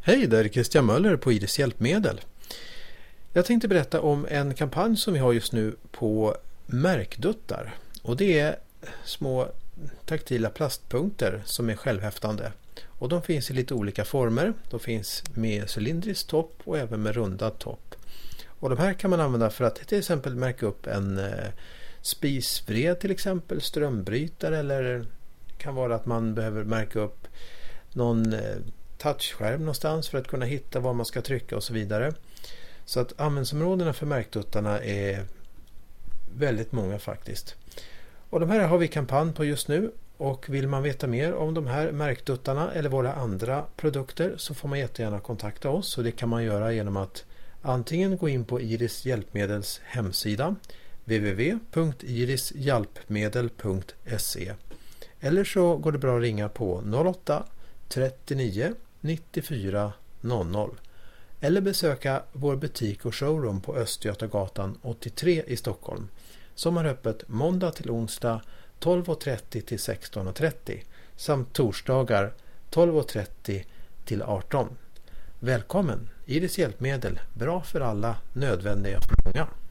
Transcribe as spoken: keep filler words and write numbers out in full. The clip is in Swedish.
Hej, där är Christian Möller på Iris Hjälpmedel. Jag tänkte berätta om en kampanj som vi har just nu på märkduttar. Och det är små taktila plastpunkter som är självhäftande. Och de finns i lite olika former. De finns med cylindrisk topp och även med rundad topp. Och de här kan man använda för att till exempel märka upp en eh, spisvred, till exempel strömbrytare, eller det kan vara att man behöver märka upp någon eh, touchskärm någonstans för att kunna hitta var man ska trycka och så vidare. Så att användningsområdena för märkduttarna är väldigt många faktiskt. Och de här har vi kampanj på just nu, och vill man veta mer om de här märkduttarna eller våra andra produkter så får man jättegärna kontakta oss, och det kan man göra genom att antingen gå in på Iris Hjälpmedels hemsida w w w punkt iris hjälpmedel punkt se, eller så går det bra att ringa på noll åtta trettionio nittiofyra noll noll eller besöka vår butik och showroom på Östgötagatan åttiotre i Stockholm, som har öppet måndag till onsdag tolv och trettio till sexton och trettio samt torsdagar tolv och trettio till arton. Välkommen! Iris Hjälpmedel, bra för alla, nödvändiga för många.